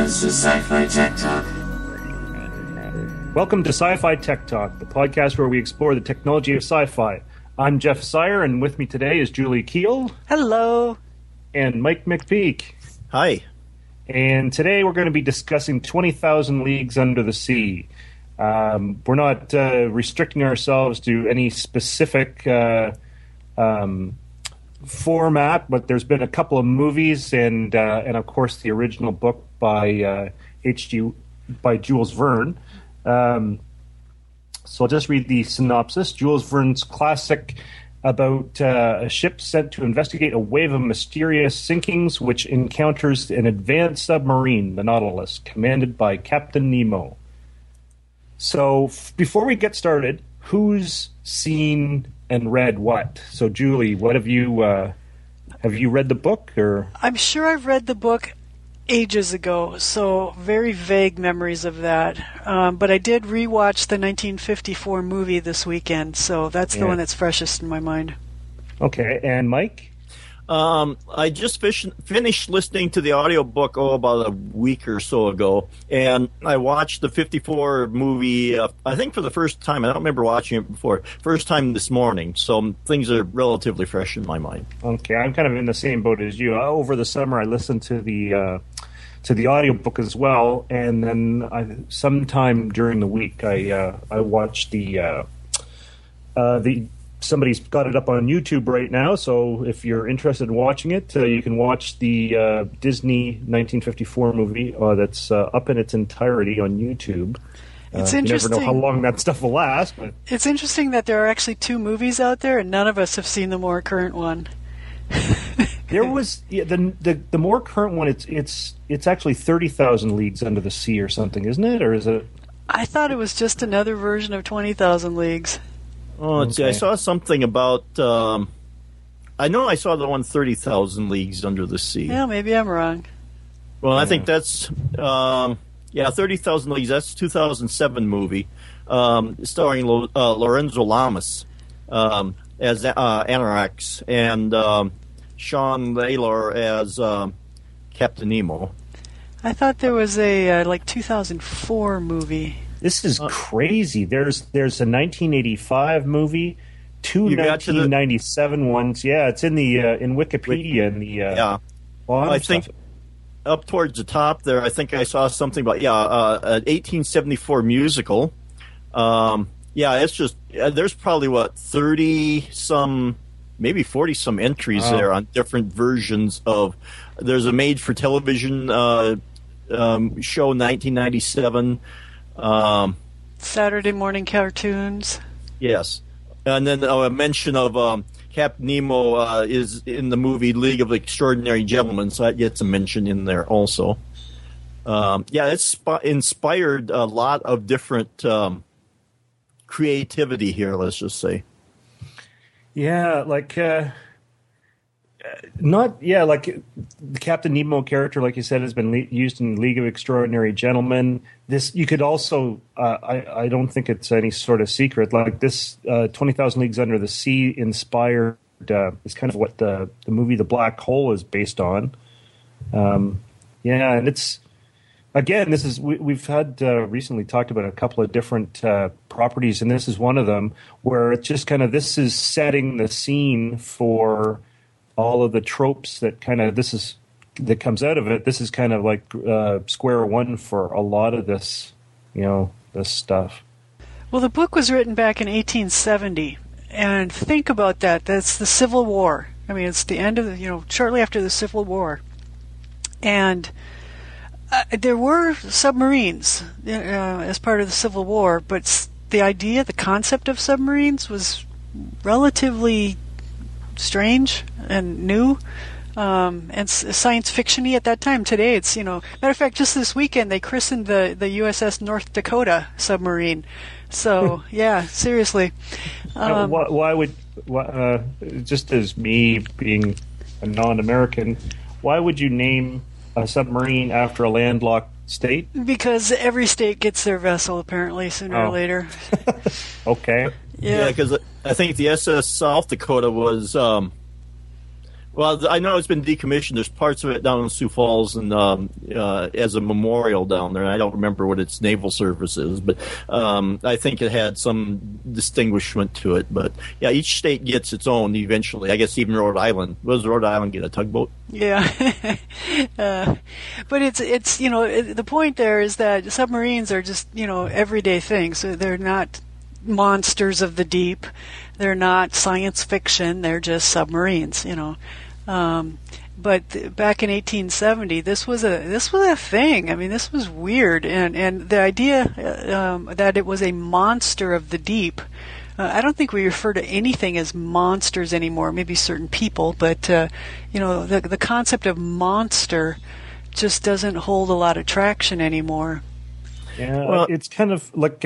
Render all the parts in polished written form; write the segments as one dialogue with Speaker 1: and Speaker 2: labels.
Speaker 1: This is Sci-Fi Tech Talk.
Speaker 2: Welcome to Sci-Fi Tech Talk, the podcast where we explore the technology of sci-fi. I'm Jeff Sire, and with me today is Julie Keel.
Speaker 3: Hello.
Speaker 2: And Mike McPeak.
Speaker 4: Hi.
Speaker 2: And today we're going to be discussing 20,000 Leagues Under the Sea. We're not restricting ourselves to any specific format, but there's been a couple of movies and of course the original book by Jules Verne. So I'll just read the synopsis. Jules Verne's classic about a ship sent to investigate a wave of mysterious sinkings which encounters an advanced submarine, the Nautilus, commanded by Captain Nemo. So before we get started, who's seen and read what? So Julie, what have you read the book? Or
Speaker 3: I'm sure I've read the book ages ago, so very vague memories of that. But I did rewatch the 1954 movie this weekend, so that's the one that's freshest in my mind.
Speaker 2: Okay, and Mike?
Speaker 4: I just finished listening to the audiobook about a week or so ago, and I watched the 54 movie, I think for the first time. I don't remember watching it before. First time this morning, so things are relatively fresh in my mind.
Speaker 2: Okay, I'm kind of in the same boat as you. Over the summer, I listened to the audiobook as well, and then sometime during the week, I watched the somebody's got it up on YouTube right now, so if you're interested in watching it, you can watch the Disney 1954 movie that's up in its entirety on YouTube.
Speaker 3: It's interesting.
Speaker 2: You never know how long that stuff will last. But
Speaker 3: it's interesting that there are actually two movies out there, and none of us have seen the more current one.
Speaker 2: There was the more current one. It's actually 30,000 Leagues Under the Sea or something, isn't it? Or is it?
Speaker 3: I thought it was just another version of 20,000 Leagues.
Speaker 4: Oh, let's see. I saw something about. I know I saw the one 30,000 Leagues Under the Sea.
Speaker 3: Yeah, maybe I'm wrong.
Speaker 4: Well, I think that's 30,000 Leagues. That's a 2007 movie starring Lorenzo Lamas as Anarax and Sean Laylor as Captain Nemo.
Speaker 3: I thought there was a 2004 movie.
Speaker 2: This is crazy. There's a 1985 movie, two 1997 ones. Yeah, it's in the in Wikipedia.
Speaker 4: I think up towards the top there, I think I saw something about an 1874 musical. It's just there's probably 30 some, maybe 40 some entries there on different versions of. There's a made for television show 1997.
Speaker 3: Saturday morning cartoons.
Speaker 4: Yes, and then a mention of Captain Nemo is in the movie League of Extraordinary Gentlemen, so that gets a mention in there also. It's inspired a lot of different creativity here. Let's just say. Yeah,
Speaker 2: the Captain Nemo character, like you said, has been used in League of Extraordinary Gentlemen. This you could also, I don't think it's any sort of secret. Like this, 20,000 Leagues Under the Sea inspired is kind of what the movie The Black Hole is based on. And it's again, this is we've had recently talked about a couple of different properties, and this is one of them where it's just kind of this is setting the scene for all of the tropes that that comes out of it. This is kind of like square one for a lot of this, this stuff.
Speaker 3: Well, the book was written back in 1870, and think about that. That's the Civil War. I mean, it's the end of shortly after the Civil War, and there were submarines as part of the Civil War, but the concept of submarines was relatively strange and new, and science fiction-y at that time. Today, it's matter of fact, just this weekend they christened the USS North Dakota submarine. So yeah, seriously.
Speaker 2: Why would just as me being a non-American, why would you name a submarine after a landlocked state?
Speaker 3: Because every state gets their vessel apparently sooner or later.
Speaker 2: Okay.
Speaker 4: Yeah, because I think the SS South Dakota was Well, I know it's been decommissioned. There's parts of it down in Sioux Falls and as a memorial down there. I don't remember what its naval service is, but I think it had some distinguishment to it. But yeah, each state gets its own eventually. I guess even Rhode Island. What does Rhode Island get, a tugboat?
Speaker 3: Yeah. But it's the point there is that submarines are just, everyday things. So they're not monsters of the deep. They're not science fiction. They're just submarines, But back in 1870, this was a thing. I mean, this was weird, and the idea that it was a monster of the deep. I don't think we refer to anything as monsters anymore. Maybe certain people, but the concept of monster just doesn't hold a lot of traction anymore.
Speaker 2: Yeah, well, it's kind of like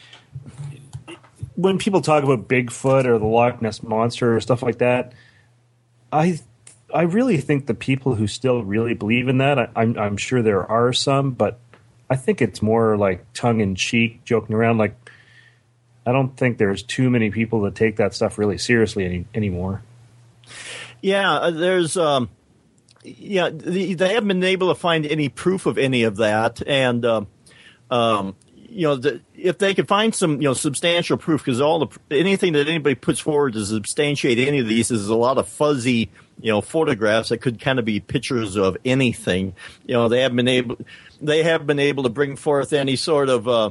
Speaker 2: when people talk about Bigfoot or the Loch Ness Monster or stuff like that. I really think the people who still really believe in that, I'm sure there are some, but I think it's more like tongue-in-cheek, joking around. Like, I don't think there's too many people that take that stuff really seriously anymore.
Speaker 4: Yeah, there's they haven't been able to find any proof of any of that, and if they could find some, substantial proof, because anything that anybody puts forward to substantiate any of these is a lot of fuzzy, photographs that could kind of be pictures of anything. They have been able to bring forth any sort of,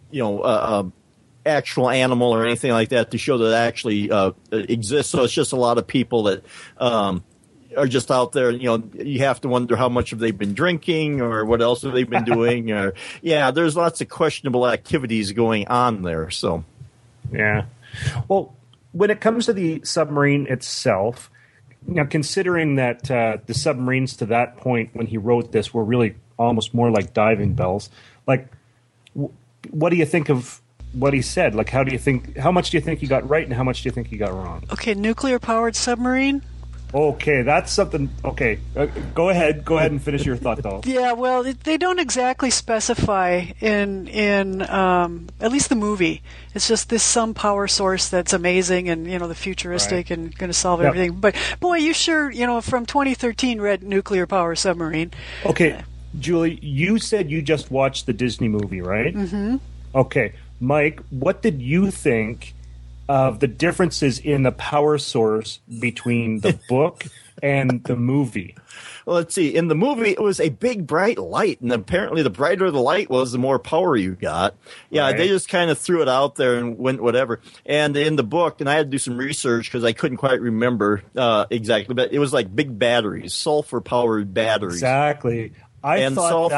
Speaker 4: actual animal or anything like that to show that it actually exists. So it's just a lot of people that are just out there. You have to wonder how much have they been drinking or what else have they been doing. Or there's lots of questionable activities going on there. So,
Speaker 2: yeah. Well, when it comes to the submarine itself, considering that the submarines to that point when he wrote this were really almost more like diving bells, like what do you think of what he said? Like, how much do you think he got right and how much do you think he got wrong?
Speaker 3: Okay, nuclear-powered submarine?
Speaker 2: Okay, that's something. Okay, go ahead and finish your thought, though.
Speaker 3: Yeah, well, they don't exactly specify in at least the movie. It's just this some power source that's amazing and the futuristic right. and going to solve everything. But boy, you sure from 2013 read Nuclear Power Submarine.
Speaker 2: Okay, Julie, you said you just watched the Disney movie, right?
Speaker 3: Mm-hmm.
Speaker 2: Okay, Mike, what did you think of the differences in the power source between the book and the movie?
Speaker 4: Well, let's see. In the movie, it was a big, bright light, and apparently the brighter the light was, the more power you got. Yeah, right. They just kind of threw it out there and went whatever. And in the book, and I had to do some research because I couldn't quite remember exactly, but it was like big batteries, sulfur-powered batteries.
Speaker 2: Exactly. I thought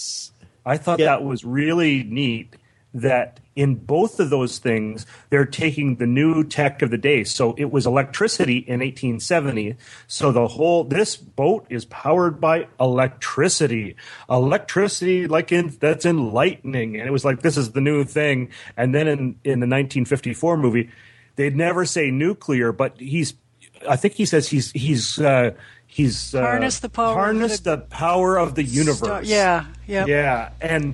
Speaker 2: that was really neat. That in both of those things, they're taking the new tech of the day. So it was electricity in 1870. So this boat is powered by electricity. Electricity, that's enlightening. And it was like, this is the new thing. And then in the 1954 movie, they'd never say nuclear, but I think he says he's
Speaker 3: harnessed
Speaker 2: the power of the universe. Yeah.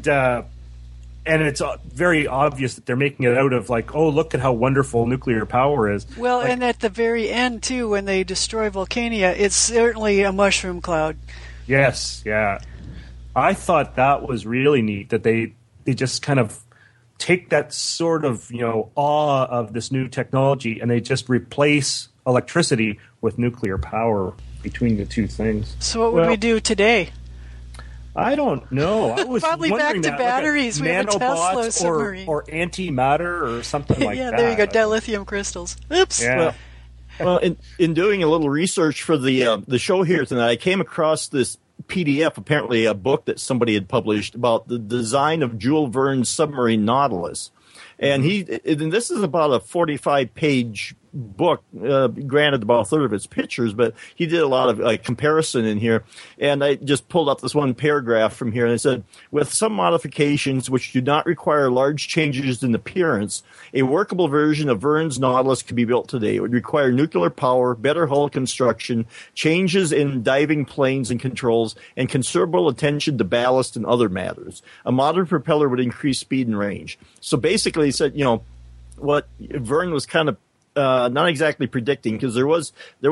Speaker 2: And it's very obvious that they're making it out of like, oh, look at how wonderful nuclear power is.
Speaker 3: Well, and at the very end, too, when they destroy Vulcania, it's certainly a mushroom cloud.
Speaker 2: Yes, yeah. I thought that was really neat, that they just kind of take that sort of, awe of this new technology and they just replace electricity with nuclear power between the two things.
Speaker 3: So what would we do today?
Speaker 2: I don't know. I was
Speaker 3: probably back to batteries.
Speaker 2: Like
Speaker 3: we have a Tesla submarine.
Speaker 2: Or antimatter or something like that.
Speaker 3: Yeah, there you go. Dilithium crystals. Oops.
Speaker 2: Yeah.
Speaker 4: Well, in doing a little research for the show here tonight, I came across this PDF, apparently a book that somebody had published about the design of Jules Verne's submarine Nautilus. And this is about a 45-page book, granted about a third of its pictures, but he did a lot of comparison in here. And I just pulled up this one paragraph from here, and it said, with some modifications which do not require large changes in appearance, a workable version of Verne's Nautilus could be built today. It would require nuclear power, better hull construction, changes in diving planes and controls, and considerable attention to ballast and other matters. A modern propeller would increase speed and range. So basically, he said, what Verne was kind of not exactly predicting, because there was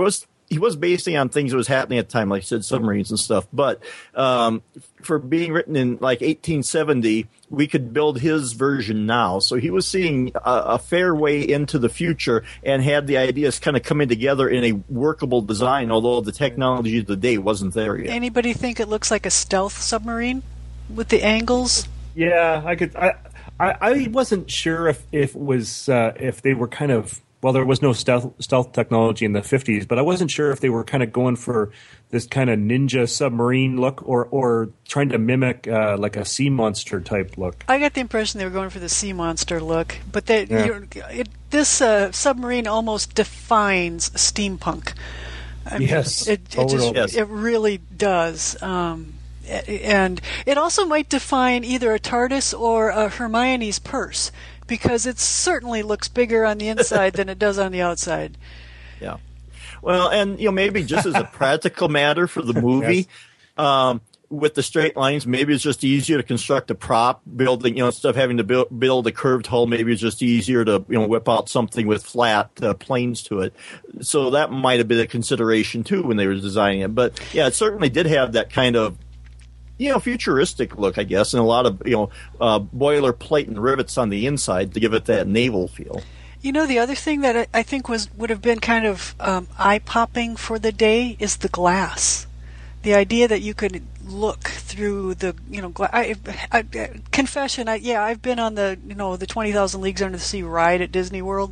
Speaker 4: he was basing on things that was happening at the time, like I said, submarines and stuff. But for being written in like 1870, we could build his version now. So he was seeing a fair way into the future and had the ideas kind of coming together in a workable design, although the technology of the day wasn't there yet.
Speaker 3: Anybody think it looks like a stealth submarine with the angles?
Speaker 2: Yeah, I could. I wasn't sure if it was if they were kind of. Well, there was no stealth technology in the 50s, but I wasn't sure if they were kind of going for this kind of ninja submarine look or trying to mimic like a sea monster type look.
Speaker 3: I got the impression they were going for the sea monster look, but this submarine almost defines steampunk. I mean,
Speaker 2: yes,
Speaker 3: it really does. And it also might define either a TARDIS or a Hermione's purse, because it certainly looks bigger on the inside than it does on the outside.
Speaker 4: Yeah. Well, and maybe just as a practical matter for the movie, yes. With the straight lines, maybe it's just easier to construct a prop building, instead of having to build a curved hull, maybe it's just easier to, whip out something with flat planes to it. So that might have been a consideration too when they were designing it. But yeah, it certainly did have that kind of futuristic look, I guess, and a lot of, boilerplate and rivets on the inside to give it that naval feel.
Speaker 3: The other thing that I think would have been kind of eye-popping for the day is the glass. The idea that you could look through the, confession, I've been on the 20,000 Leagues Under the Sea ride at Disney World.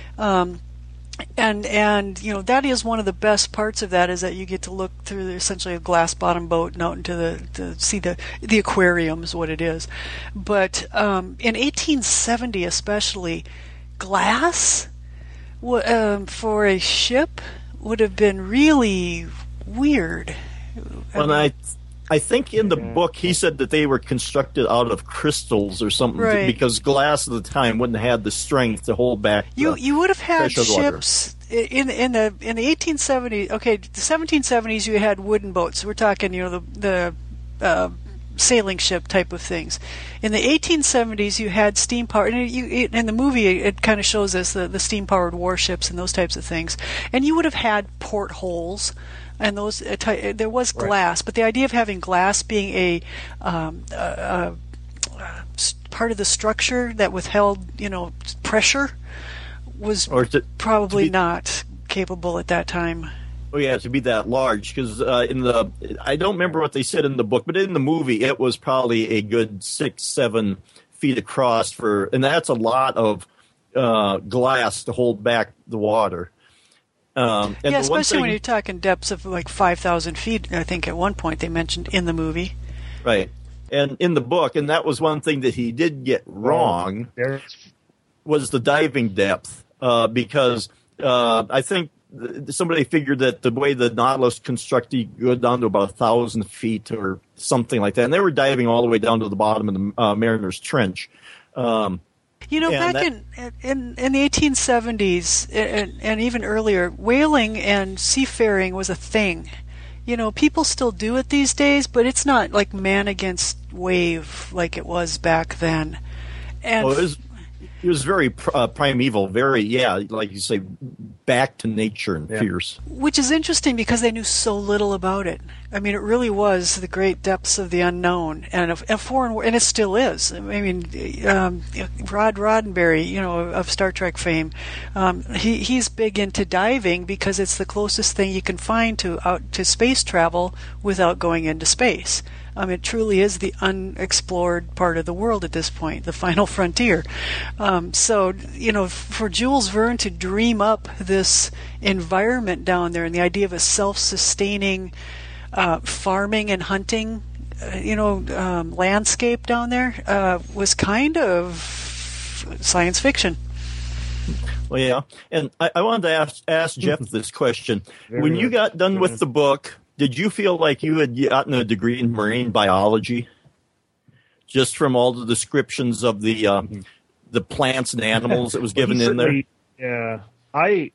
Speaker 3: And that is one of the best parts of that, is that you get to look through essentially a glass bottom boat and out into to see the aquarium is what it is. But in 1870 especially, glass for a ship would have been really weird.
Speaker 4: I think in the book he said that they were constructed out of crystals or something,
Speaker 3: right,
Speaker 4: because glass at the time wouldn't have the strength to hold back.
Speaker 3: You would have had ships in the 1870s. Okay, the 1770s you had wooden boats. We're talking the sailing ship type of things. In the 1870s you had steam powered. In the movie it kind of shows us the steam powered warships and those types of things. And you would have had portholes. And those there was glass, right, but the idea of having glass being a part of the structure that withheld, pressure was probably not capable at that time.
Speaker 4: Oh yeah, to be that large, because I don't remember what they said in the book, but in the movie it was probably a good 6-7 feet across and that's a lot of glass to hold back the water.
Speaker 3: Especially when you're talking depths of like 5,000 feet, I think at one point they mentioned in the movie.
Speaker 4: Right. And in the book, and that was one thing that he did get wrong, was the diving depth. Because I think somebody figured that the way the Nautilus constructed, you go down to about 1,000 feet or something like that. And they were diving all the way down to the bottom of the Mariner's Trench.
Speaker 3: Back in the 1870s and even earlier, whaling and seafaring was a thing. People still do it these days, but it's not like man against wave like it was back then. And
Speaker 4: it was very primeval, very, like you say, back to nature and fierce.
Speaker 3: Which is interesting because they knew so little about it. I mean, it really was the great depths of the unknown, and a foreign, and it still is. I mean, Rod Roddenberry, of Star Trek fame, he's big into diving because it's the closest thing you can find to space travel without going into space. It truly is the unexplored part of the world at this point, the final frontier. So, for Jules Verne to dream up this environment down there and the idea of a self-sustaining farming and hunting, landscape down there was kind of science fiction.
Speaker 4: Well, yeah. And I wanted to ask Jeff this question. When you got done with the book, did you feel like you had gotten a degree in marine biology, just from all the descriptions of the plants and animals that was given in there?
Speaker 2: Yeah, I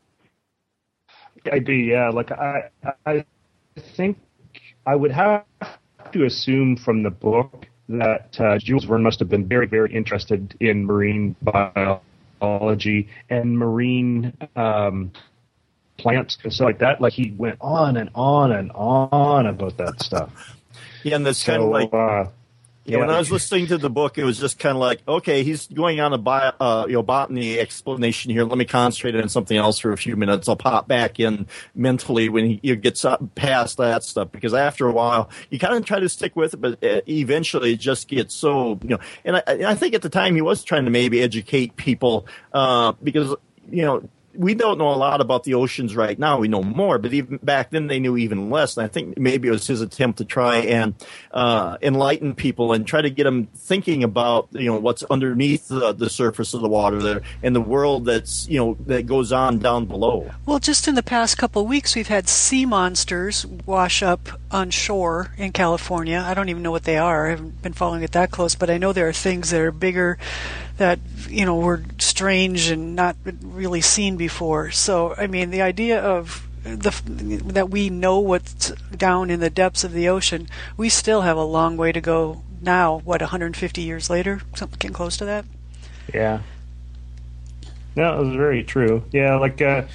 Speaker 2: do. Yeah, like I think I would have to assume from the book that Jules Verne must have been very, very interested in marine biology and marine plants and stuff like that. Like he went on and on and on about that stuff.
Speaker 4: Yeah, and that's kind of like when I was listening to the book, it was just kind of like, okay, he's going on a botany explanation here. Let me concentrate on something else for a few minutes. I'll pop back in mentally when he gets past that stuff, because after a while, you kind of try to stick with it, but eventually it just gets so, and I think at the time he was trying to maybe educate people because, we don't know a lot about the oceans right now. We know more, but even back then they knew even less. And I think maybe it was his attempt to try and enlighten people and try to get them thinking about what's underneath the surface of the water there and the world that's that goes on down below.
Speaker 3: Well, just in the past couple of weeks, we've had sea monsters wash up on shore in California. I don't even know what they are. I haven't been following it that close, but I know there are things that are bigger that were strange and not really seen before. So, I mean, the idea of that we know what's down in the depths of the ocean, we still have a long way to go now. 150 years later, something getting close to that.
Speaker 2: Yeah. No, it was very true. Yeah, like, and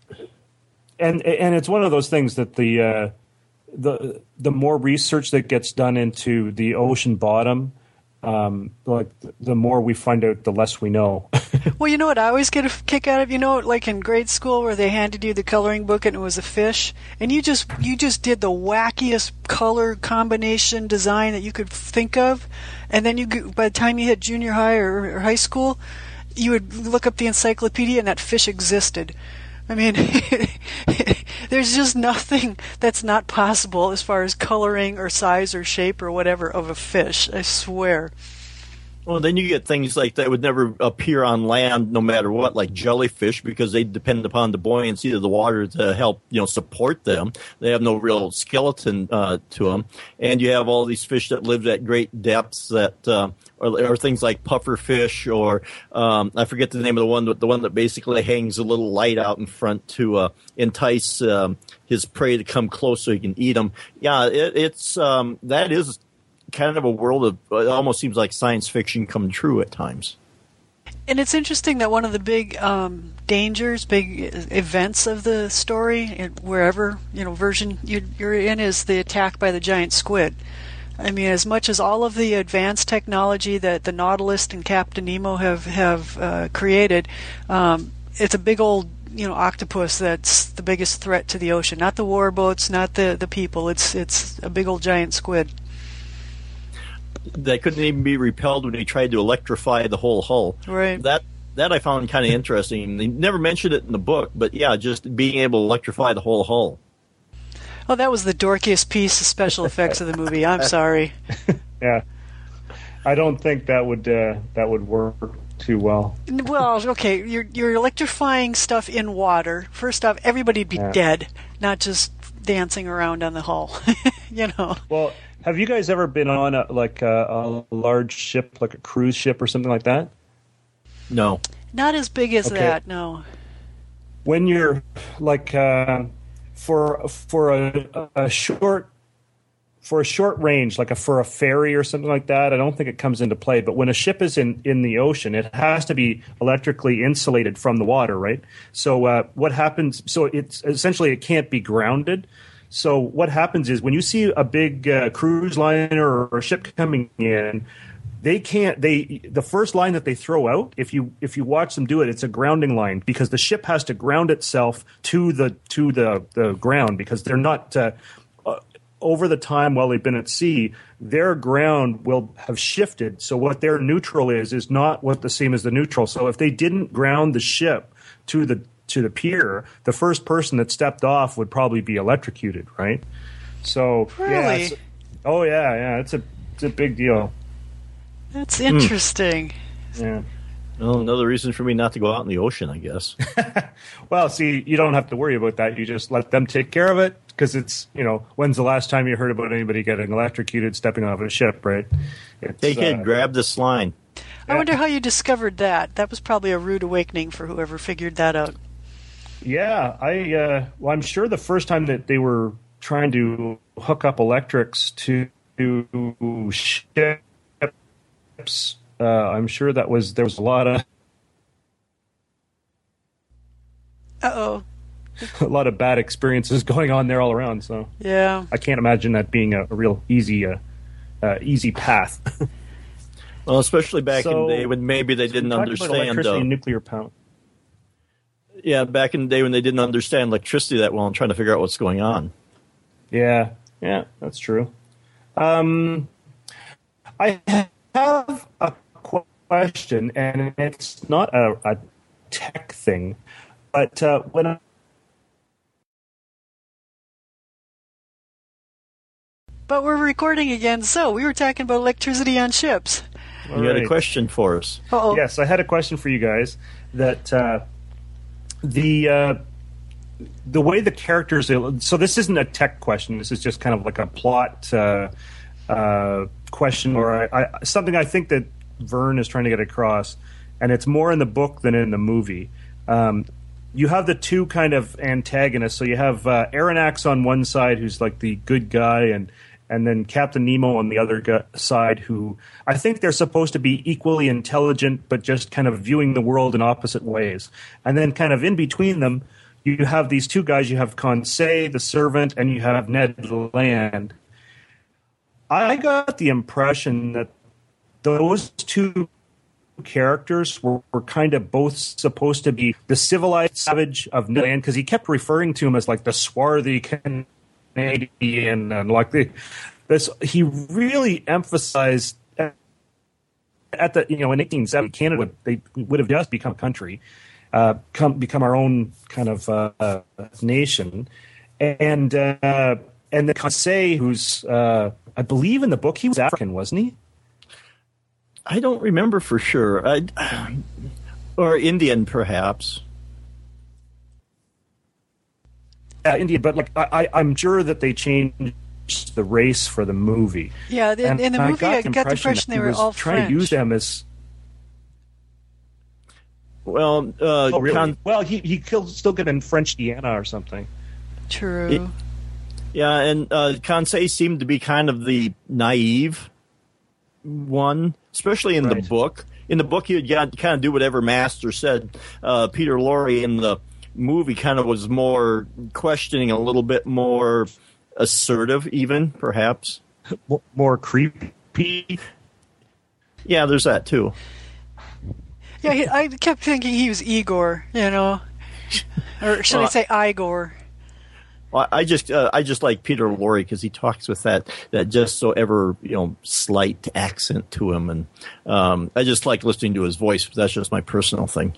Speaker 2: it's one of those things that the more research that gets done into the ocean bottom, like the more we find out, the less we know.
Speaker 3: Well, you know what I always get a kick out of? Like in grade school where they handed you the coloring book and it was a fish, and you just did the wackiest color combination design that you could think of, and then by the time you hit junior high or high school, you would look up the encyclopedia and that fish existed. I mean, there's just nothing that's not possible as far as coloring or size or shape or whatever of a fish, I swear.
Speaker 4: Well, then you get things like that would never appear on land no matter what, like jellyfish, because they depend upon the buoyancy of the water to help, support them. They have no real skeleton to them. And you have all these fish that live at great depths that or things like puffer fish, or I forget the name of the one that basically hangs a little light out in front to entice his prey to come close so he can eat them. Yeah, it's that is kind of a world of, it almost seems like science fiction come true at times.
Speaker 3: And it's interesting that one of the big dangers, big events of the story, wherever version you're in, is the attack by the giant squid. I mean, as much as all of the advanced technology that the Nautilus and Captain Nemo have created, it's a big old octopus that's the biggest threat to the ocean. Not the warboats, not the people. It's a big old giant squid.
Speaker 4: That couldn't even be repelled when he tried to electrify the whole hull.
Speaker 3: Right.
Speaker 4: That I found kind of interesting. They never mentioned it in the book, but yeah, just being able to electrify the whole hull.
Speaker 3: Oh, that was the dorkiest piece of special effects of the movie. I'm sorry.
Speaker 2: Yeah, I don't think that would work too well.
Speaker 3: Well, okay, you're electrifying stuff in water. First off, everybody'd be dead, not just dancing around on the hull.
Speaker 2: Well, have you guys ever been on a large ship, like a cruise ship or something like that?
Speaker 4: No.
Speaker 3: Not as big as that, no.
Speaker 2: When you're like for a short range, like for a ferry or something like that, I don't think it comes into play. But when a ship is in the ocean, it has to be electrically insulated from the water, right? So what happens? So it's essentially it can't be grounded. So what happens is when you see a big cruise liner or a ship coming in, the first line that they throw out, if you watch them do it, it's a grounding line, because the ship has to ground itself to the ground, because they're not over the time while they've been at sea, their ground will have shifted. So what their neutral is not what the same as the neutral. So if they didn't ground the ship to the pier, the first person that stepped off would probably be electrocuted, right? So
Speaker 3: really?
Speaker 2: It's a big deal.
Speaker 3: That's interesting.
Speaker 2: Yeah.
Speaker 4: Well, another reason for me not to go out in the ocean, I guess.
Speaker 2: Well, see, you don't have to worry about that. You just let them take care of it, because it's, when's the last time you heard about anybody getting electrocuted stepping off a ship, right?
Speaker 4: Hey, kid, grab this line.
Speaker 3: I wonder how you discovered that. That was probably a rude awakening for whoever figured that out.
Speaker 2: Yeah, I'm sure the first time that they were trying to hook up electrics to ships, I'm sure there was a lot of.
Speaker 3: Uh-oh.
Speaker 2: a lot of bad experiences going on there all around. So
Speaker 3: yeah,
Speaker 2: I can't imagine that being a real easy path.
Speaker 4: Well, especially back in the day when maybe they didn't understand
Speaker 2: electricity and nuclear power.
Speaker 4: Yeah, back in the day when they didn't understand electricity that well and trying to figure out what's going on.
Speaker 2: Yeah, that's true. I have a question, and it's not a tech thing, but
Speaker 3: But we're recording again, so we were talking about electricity on ships.
Speaker 4: You had a question for us.
Speaker 3: Uh-oh.
Speaker 2: Yes, I had a question for you guys. That the way the characters. So this isn't a tech question. This is just kind of like a plot question, or something I think that Vern is trying to get across, and it's more in the book than in the movie. You have the two kind of antagonists. So you have Aronnax on one side, who's like the good guy, and then Captain Nemo on the other side, who I think they're supposed to be equally intelligent, but just kind of viewing the world in opposite ways. And then kind of in between them, you have these two guys. You have Conseil, the servant, and you have Ned Land. I got the impression that those two characters were kind of both supposed to be the civilized savage of Ned Land, because he kept referring to him as like the swarthy Canadian, and like this. He really emphasized at the in 1870 Canada would have just become a country, become our own kind of nation, and the Conseil, who's I believe in the book he was African, wasn't he?
Speaker 4: I don't remember for sure. Or Indian, perhaps.
Speaker 2: Indian, but like I'm sure that they changed the race for the movie.
Speaker 3: Yeah, in the movie, I got the impression they were all
Speaker 2: trying to use them as.
Speaker 4: Well,
Speaker 2: really? Well, he still could have been French Guiana or something.
Speaker 3: True.
Speaker 4: Yeah, and Conseil seemed to be kind of the naive one, especially in the book. In the book, he'd kind of do whatever Master said. Peter Lorre in the movie kind of was more questioning, a little bit more assertive, even, perhaps.
Speaker 2: More creepy?
Speaker 4: Yeah, there's that, too.
Speaker 3: Yeah, I kept thinking he was Igor, Or should I say Igor?
Speaker 4: Well, I just like Peter Lorre because he talks with that just so ever slight accent to him, and I just like listening to his voice. But that's just my personal thing.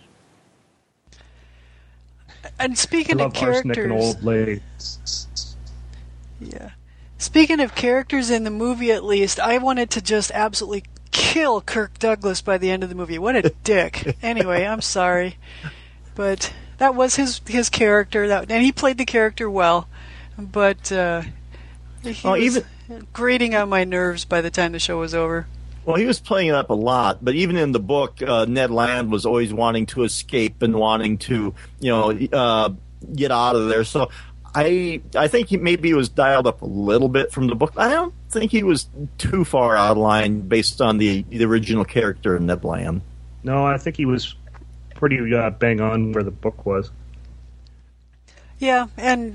Speaker 3: And speaking of characters,
Speaker 2: and old lady.
Speaker 3: Yeah. Speaking of characters in the movie, at least, I wanted to just absolutely kill Kirk Douglas by the end of the movie. What a dick! Anyway, I'm sorry, but that was his character, and he played the character well. But he was grating on my nerves by the time the show was over.
Speaker 4: Well, he was playing it up a lot, but even in the book, Ned Land was always wanting to escape and wanting to, get out of there. So I think maybe he was dialed up a little bit from the book. I don't think he was too far out of line based on the original character of Ned Land.
Speaker 2: No, I think he was pretty bang on where the book was.
Speaker 3: Yeah, and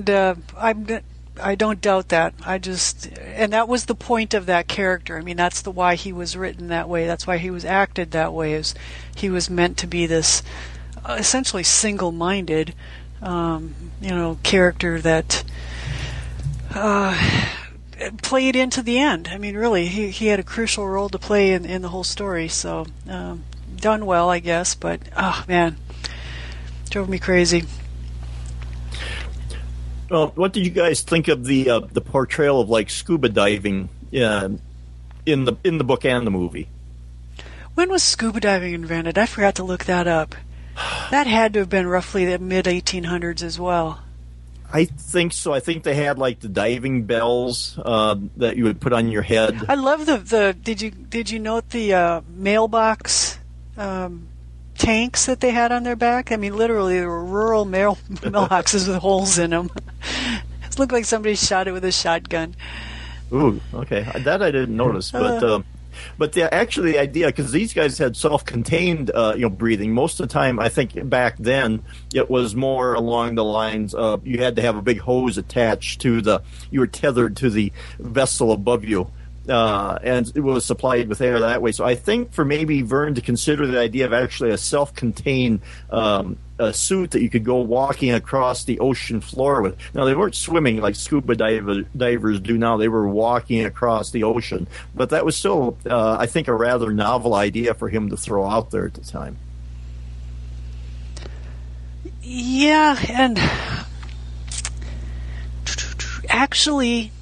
Speaker 3: I don't doubt that. And that was the point of that character. I mean, that's why he was written that way. That's why he was acted that way. Is he was meant to be this essentially single-minded, character that played into the end. I mean, really, he had a crucial role to play in the whole story. So done well, I guess. But oh man, drove me crazy.
Speaker 4: Well, what did you guys think of the portrayal of like scuba diving in the book and the movie?
Speaker 3: When was scuba diving invented? I forgot to look that up. That had to have been roughly the mid-1800s as well.
Speaker 4: I think so. I think they had like the diving bells that you would put on your head.
Speaker 3: I love the. Did you note the mailbox tanks that they had on their back? I mean, literally, they were rural mailboxes with holes in them. It looked like somebody shot it with a shotgun.
Speaker 4: Ooh, okay. That I didn't notice, but But the idea, because these guys had self-contained, breathing. Most of the time, I think back then, it was more along the lines of you had to have a big hose attached you were tethered to the vessel above you. And it was supplied with air that way. So I think for maybe Verne to consider the idea of actually a self-contained a suit that you could go walking across the ocean floor with. Now, they weren't swimming like scuba divers do now. They were walking across the ocean. But that was still, I think, a rather novel idea for him to throw out there at the time.
Speaker 3: Yeah, and actually,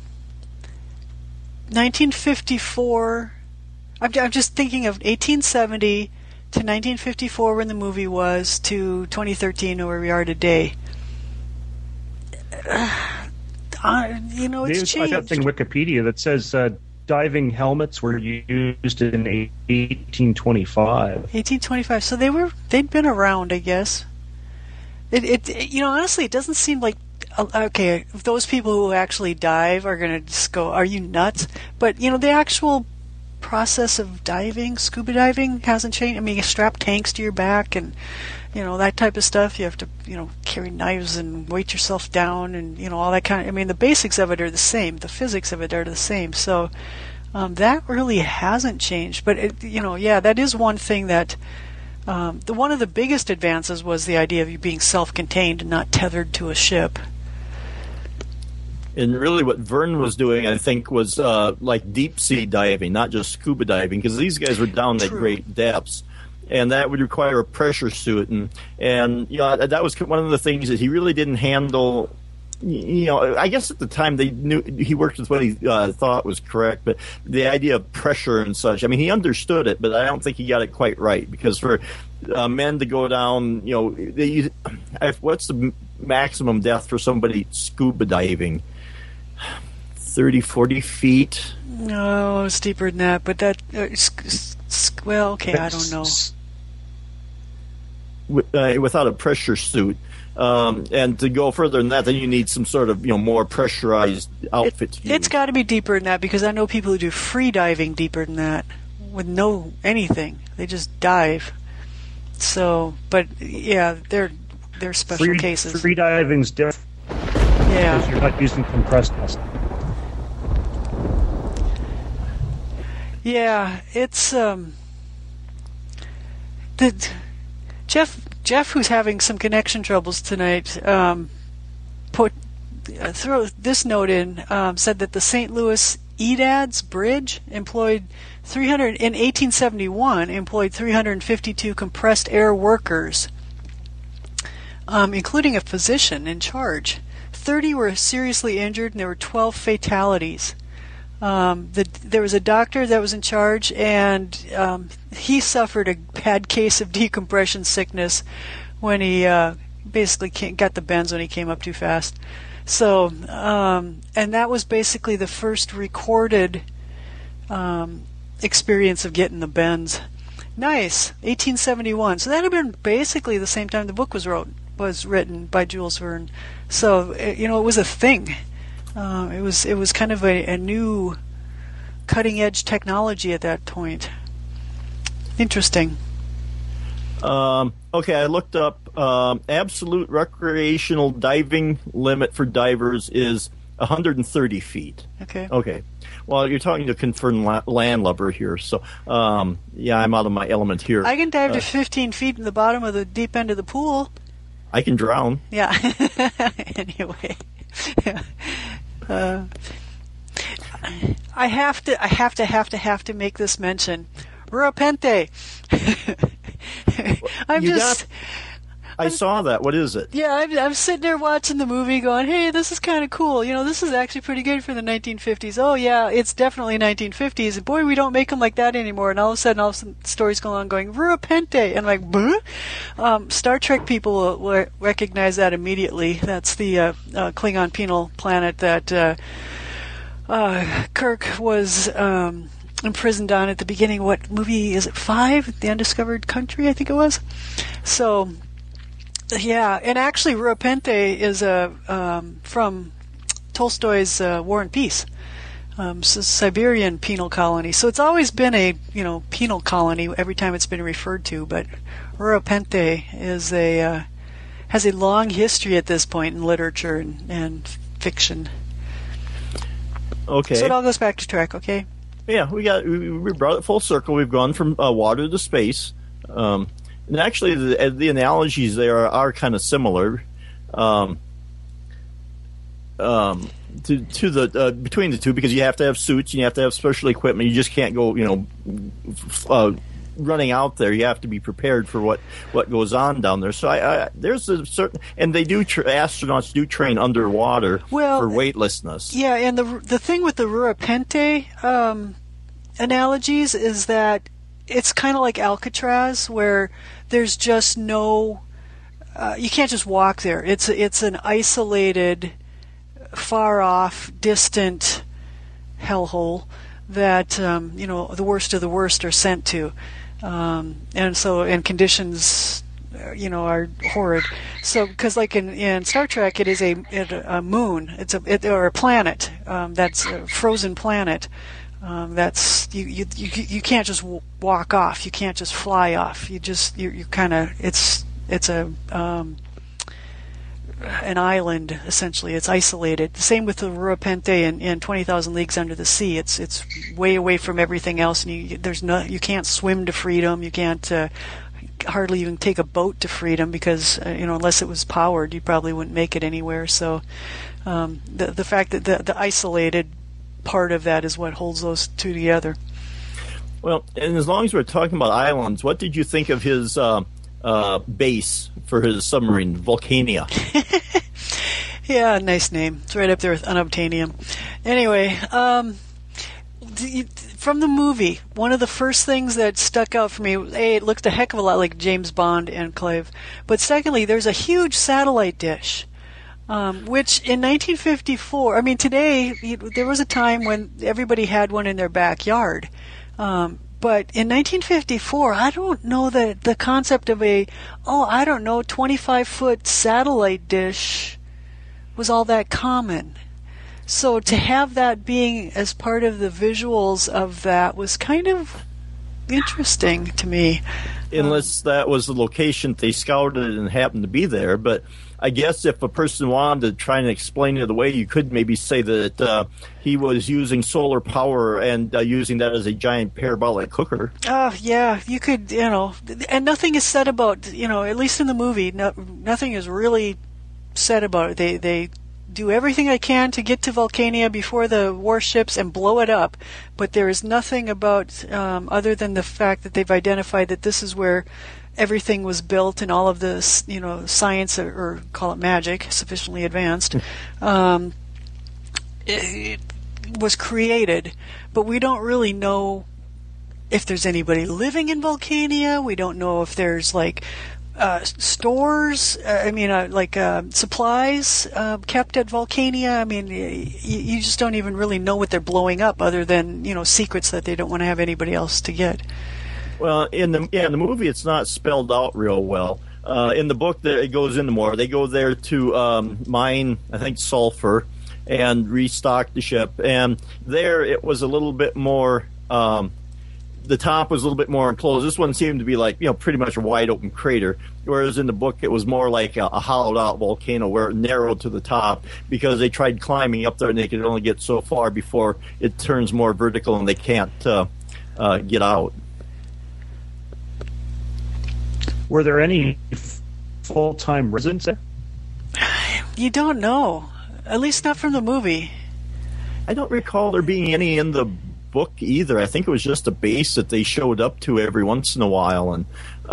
Speaker 3: 1954, I'm just thinking of 1870 to 1954 when the movie was to 2013 where we are today. It's changed.
Speaker 2: I got a thing Wikipedia that says diving helmets were used in 1825.
Speaker 3: 1825. So they'd been around, I guess. Honestly, it doesn't seem like, okay, if those people who actually dive are going to just go, are you nuts? But, the actual process of diving, scuba diving, hasn't changed. I mean, you strap tanks to your back and, that type of stuff. You have to, carry knives and weight yourself down and, all that kind of, the basics of it are the same. The physics of it are the same. So that really hasn't changed. But, that is one thing that one of the biggest advances was the idea of you being self-contained and not tethered to a ship.
Speaker 4: And really what Verne was doing, I think, was like deep-sea diving, not just scuba diving, because these guys were down at great depths. And that would require a pressure suit. And that was one of the things that he really didn't handle. I guess at the time they knew he worked with what he thought was correct, but the idea of pressure and such, he understood it, but I don't think he got it quite right, because for men to go down, what's the maximum depth for somebody scuba diving? 30, 40 feet?
Speaker 3: No, it's deeper than that, but that, I don't know.
Speaker 4: Without a pressure suit. And to go further than that, then you need some sort of more pressurized outfit to use.
Speaker 3: It's got to be deeper than that, because I know people who do free diving deeper than that with no anything. They just dive. So, but yeah, they're special cases.
Speaker 2: Free diving's different.
Speaker 3: Yeah,
Speaker 2: because you're not using compressed gas.
Speaker 3: Yeah, it's Jeff, who's having some connection troubles tonight, throw this note in, said that the St. Louis Edads Bridge in 1871 employed 352 compressed air workers, including a physician in charge. 30 were seriously injured, and there were 12 fatalities. There was a doctor that was in charge, and he suffered a bad case of decompression sickness when he basically got the bends when he came up too fast. So, and that was basically the first recorded experience of getting the bends. Nice, 1871. So that had been basically the same time the book was written by Jules Verne. So it was a thing. It was kind of a new cutting edge technology at that point. Interesting.
Speaker 4: Okay, I looked up absolute recreational diving limit for divers is 130 feet. Okay. Well, you're talking to a confirmed landlubber here, so I'm out of my element here.
Speaker 3: I can dive to 15 feet in the bottom of the deep end of the pool.
Speaker 4: I can drown.
Speaker 3: Yeah. Anyway. I have to make this mention. Repente.
Speaker 4: I saw that. What is it?
Speaker 3: Yeah, I'm sitting there watching the movie going, hey, this is kind of cool. This is actually pretty good for the 1950s. Oh, yeah, it's definitely 1950s. And boy, we don't make them like that anymore. And all of a sudden, the stories go along going, Repente. And I'm like, buh? Star Trek people will recognize that immediately. That's the Klingon penal planet that Kirk was imprisoned on at the beginning. What movie is it? 5? The Undiscovered Country, I think it was. So, yeah, and actually Repente is from Tolstoy's War and Peace. Siberian penal colony. So it's always been a penal colony every time it's been referred to. But Uropente is has a long history at this point in literature and fiction.
Speaker 4: Okay.
Speaker 3: So it all goes back to Trek. Okay.
Speaker 4: Yeah, we brought it full circle. We've gone from water to space, and actually the analogies there are kind of similar. To the between the two, because you have to have suits and you have to have special equipment. You just can't go, running out there. You have to be prepared for what goes on down there. So there's a certain, and they do astronauts do train underwater for weightlessness.
Speaker 3: Yeah, and the thing with the Uropente analogies is that it's kind of like Alcatraz, where there's just no, you can't just walk there. It's an isolated, far off, distant hellhole that the worst of the worst are sent to, and conditions are horrid. So because like in Star Trek, it is a moon, or a planet, that's a frozen planet. That's you can't just walk off. You can't just fly off. You kind of it's an island, essentially. It's isolated. The same with the Uropente in 20,000 Leagues Under the Sea. It's way away from everything else, and you can't swim to freedom. You can't hardly even take a boat to freedom, because unless it was powered, you probably wouldn't make it anywhere. So the fact that the isolated part of that is what holds those two together.
Speaker 4: Well, and as long as we're talking about islands, what did you think of his base for his submarine, Vulcania?
Speaker 3: Yeah, nice name. It's right up there with Unobtainium. Anyway, from the movie, one of the first things that stuck out for me, it looked a heck of a lot like James Bond Enclave, but secondly, there's a huge satellite dish. Which in 1954, today there was a time when everybody had one in their backyard. But in 1954, I don't know that the concept of 25-foot satellite dish was all that common. So to have that being as part of the visuals of that was kind of interesting to me.
Speaker 4: Unless that was the location they scouted and happened to be there. But I guess if a person wanted to try and explain it away, you could maybe say that he was using solar power and using that as a giant parabolic cooker.
Speaker 3: Yeah, you could, and nothing is said about, at least in the movie, nothing is really said about it. They do everything they can to get to Vulcania before the warships and blow it up, but there is nothing about, other than the fact that they've identified that this is where everything was built and all of the, science, or call it magic, sufficiently advanced, it was created. But we don't really know if there's anybody living in Vulcania. We don't know if there's stores, supplies kept at Vulcania. You just don't even really know what they're blowing up, other than, secrets that they don't want to have anybody else to get.
Speaker 4: Well, in the movie, it's not spelled out real well. In the book, it goes into more. They go there to mine, I think, sulfur, and restock the ship. And there, it was a little bit more. The top was a little bit more enclosed. This one seemed to be pretty much a wide open crater, whereas in the book, it was more like a hollowed out volcano where it narrowed to the top, because they tried climbing up there and they could only get so far before it turns more vertical and they can't get out.
Speaker 2: Were there any full-time residents there?
Speaker 3: You don't know. At least not from the movie.
Speaker 4: I don't recall there being any in the book either. I think it was just a base that they showed up to every once in a while, and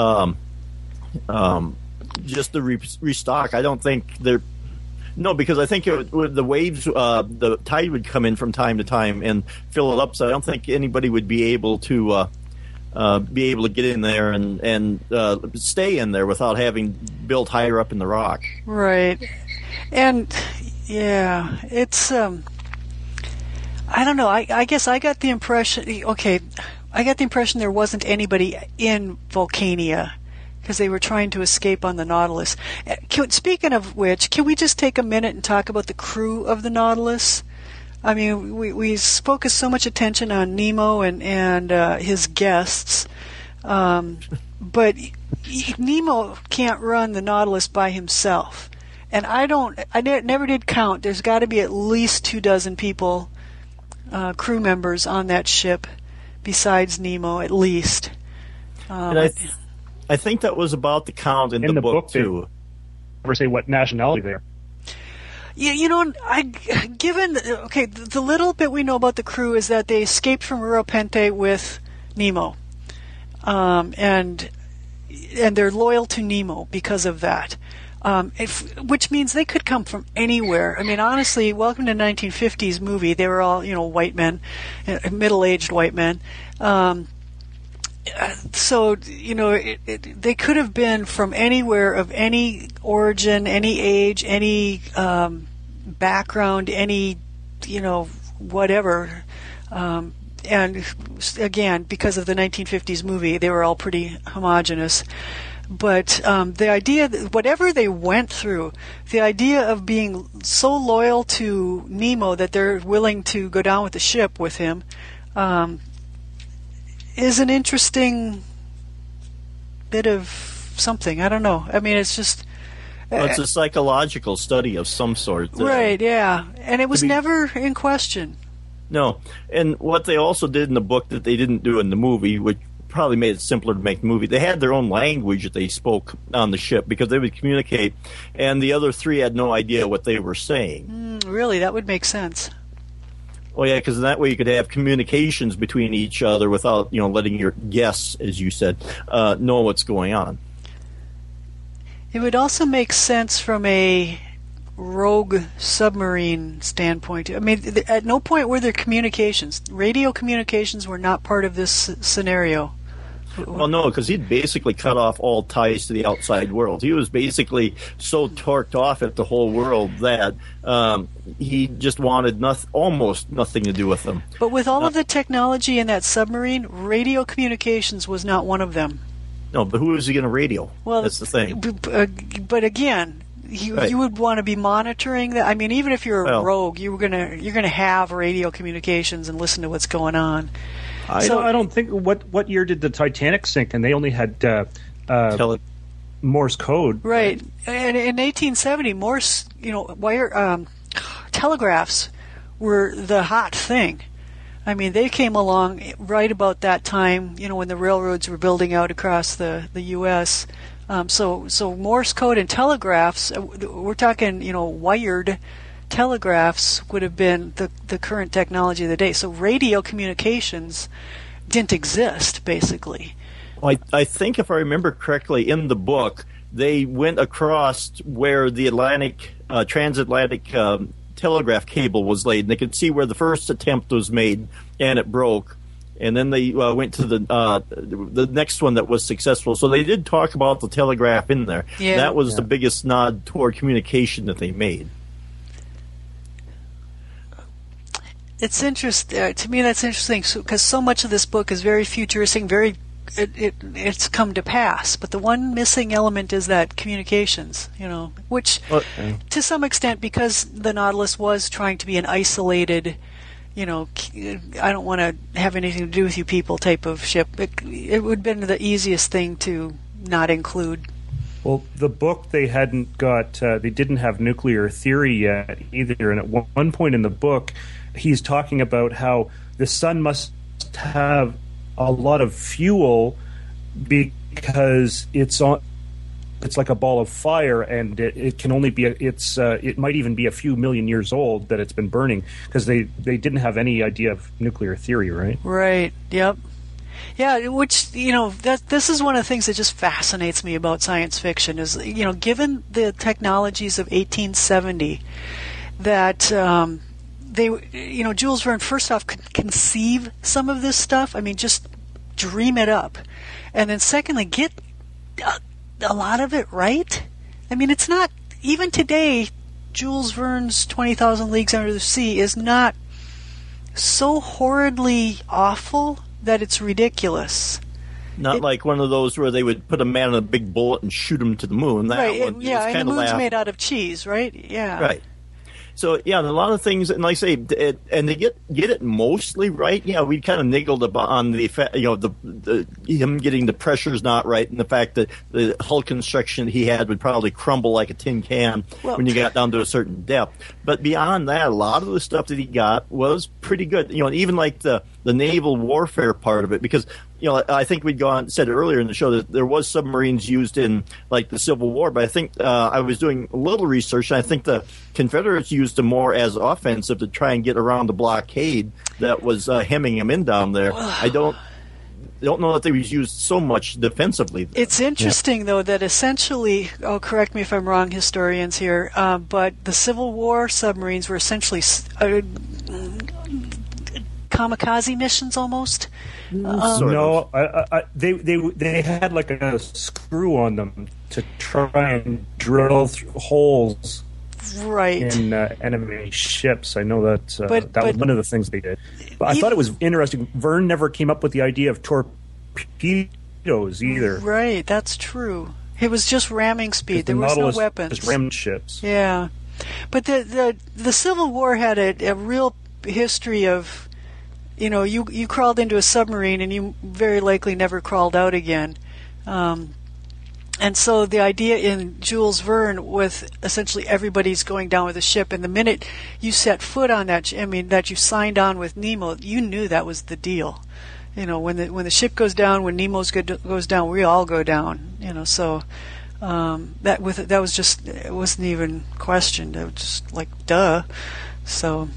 Speaker 4: just to restock. I don't think they're... No, because I think the waves, the tide would come in from time to time and fill it up, so I don't think anybody would be able to get in there and stay in there without having built higher up in the rock.
Speaker 3: Right. And, yeah, it's, I don't know, I guess I got the impression, there wasn't anybody in Vulcania, because they were trying to escape on the Nautilus. Speaking of which, can we just take a minute and talk about the crew of the Nautilus? I mean, we focus so much attention on Nemo and his guests, but Nemo can't run the Nautilus by himself. And I never did count. There's got to be at least 24 people, crew members on that ship, besides Nemo, at least.
Speaker 2: And
Speaker 4: I think that was about the count in the book too.
Speaker 2: Never say what nationality they are.
Speaker 3: Yeah, the little bit we know about the crew is that they escaped from Uropente with Nemo, and they're loyal to Nemo because of that. Which means they could come from anywhere. I mean, honestly, welcome to 1950s movie. They were all, white men, middle-aged white men. So, they could have been from anywhere of any origin, any age, any background, any, whatever. And again, because of the 1950s movie, they were all pretty homogenous. But the idea that whatever they went through, the idea of being so loyal to Nemo that they're willing to go down with the ship with him, is an interesting bit of something. I don't know. I mean, it's just...
Speaker 4: it's a psychological study of some sort.
Speaker 3: Right, yeah. And it was never in question.
Speaker 4: No. And what they also did in the book that they didn't do in the movie, which probably made it simpler to make the movie, they had their own language that they spoke on the ship because they would communicate, and the other three had no idea what they were saying.
Speaker 3: Really? That would make sense.
Speaker 4: Well, yeah, because that way you could have communications between each other without, letting your guests, as you said, know what's going on.
Speaker 3: It would also make sense from a rogue submarine standpoint. I mean, at no point were there communications. Radio communications were not part of this scenario.
Speaker 4: Well, no, because he'd basically cut off all ties to the outside world. He was basically so torqued off at the whole world that he just wanted almost nothing to do with them.
Speaker 3: But with all of the technology in that submarine, radio communications was not one of them.
Speaker 4: No, but who was he going to radio?
Speaker 3: Well,
Speaker 4: that's the thing.
Speaker 3: But again, you would want to be monitoring that. I mean, even if you're a rogue, you're gonna have radio communications and listen to what's going on.
Speaker 2: I don't think. What year did the Titanic sink? And they only had Morse code.
Speaker 3: Right. And in 1870, Morse, telegraphs were the hot thing. I mean, they came along right about that time, when the railroads were building out across the U.S. So Morse code and telegraphs, we're talking, wired telegraphs would have been the current technology of the day. So radio communications didn't exist, basically.
Speaker 4: Well, I think if I remember correctly, in the book, they went across where the transatlantic telegraph cable was laid, and they could see where the first attempt was made, and it broke. And then they went to the next one that was successful. So they did talk about the telegraph in there.
Speaker 3: Yeah.
Speaker 4: That was the biggest nod toward communication that they made.
Speaker 3: It's interesting. To me, that's interesting because so much of this book is very futuristic, it's come to pass. But the one missing element is that communications, which to some extent, because the Nautilus was trying to be an isolated, I don't want to have anything to do with you people type of ship. It would have been the easiest thing to not include.
Speaker 2: Well, the book they hadn't got, they didn't have nuclear theory yet either. And at one point in the book, he's talking about how the sun must have a lot of fuel because it's like a ball of fire, and it can only be it might even be a few million years old that it's been burning, because they didn't have any idea of nuclear theory, right?
Speaker 3: Right. Yep. Yeah, which this is one of the things that just fascinates me about science fiction is given the technologies of 1870 that Jules Verne first off could conceive some of this stuff. I mean, just dream it up, and then secondly get a lot of it right. I mean, it's not even today. Jules Verne's 20,000 Leagues Under the Sea is not so horridly awful that it's ridiculous.
Speaker 4: Not like one of those where they would put a man in a big bullet and shoot him to the moon. That
Speaker 3: right,
Speaker 4: one,
Speaker 3: and the moon's made out of cheese, right? Yeah.
Speaker 4: Right. So yeah, a lot of things, and like I say, and they get it mostly right. Yeah, we kind of niggled about on the effect, the him getting the pressures not right, and the fact that the hull construction he had would probably crumble like a tin can when you got down to a certain depth. But beyond that, a lot of the stuff that he got was pretty good. Even like the naval warfare part of it, because I think we'd said earlier in the show that there was submarines used in like the Civil War, but I think I was doing a little research, and I think the Confederates used them more as offensive to try and get around the blockade that was hemming them in down there. I don't know that they was used so much defensively.
Speaker 3: It's interesting, though, that essentially, correct me if I'm wrong, historians here, but the Civil War submarines were essentially kamikaze missions almost.
Speaker 2: No, they had like a screw on them to try and drill holes in enemy ships. I know that that was one of the things they did. But I thought it was interesting. Verne never came up with the idea of torpedoes either.
Speaker 3: Right, that's true. It was just ramming speed. There was no weapons.
Speaker 2: Just rammed ships.
Speaker 3: Yeah, but the Civil War had a real history of, you crawled into a submarine and you very likely never crawled out again. And so the idea in Jules Verne with essentially everybody's going down with a ship, and the minute you set foot on that, that you signed on with Nemo, you knew that was the deal. When the ship goes down, when Nemo's goes down, we all go down. So that was just, it wasn't even questioned. It was just like duh. So.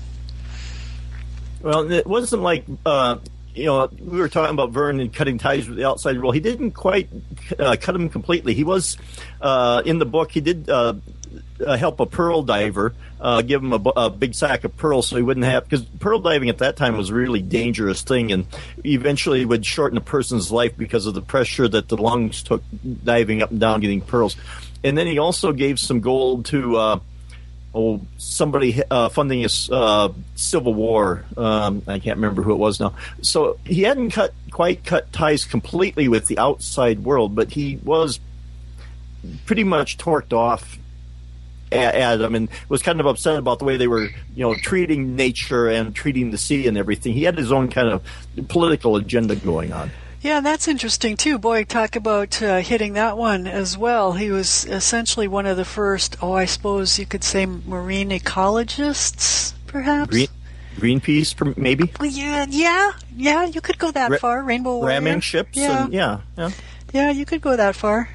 Speaker 4: Well, it wasn't like. We were talking about Verne and cutting ties with the outside world. He didn't quite cut him completely. He was, in the book, he did help a pearl diver, give him a big sack of pearls so he wouldn't have, because pearl diving at that time was a really dangerous thing, and eventually would shorten a person's life because of the pressure that the lungs took diving up and down getting pearls. And then he also gave some gold to somebody funding his Civil War. I can't remember who it was now. So he hadn't quite cut ties completely with the outside world, but he was pretty much torqued off at them, and was kind of upset about the way they were, treating nature and treating the sea and everything. He had his own kind of political agenda going on.
Speaker 3: Yeah, that's interesting, too. Boy, talk about hitting that one as well. He was essentially one of the first, I suppose you could say, marine ecologists, perhaps?
Speaker 4: Greenpeace, maybe?
Speaker 3: Well, yeah, you could go that far. Rainbow Warrior.
Speaker 4: Ramming ships?
Speaker 3: Yeah.
Speaker 4: And,
Speaker 3: Yeah, you could go that far.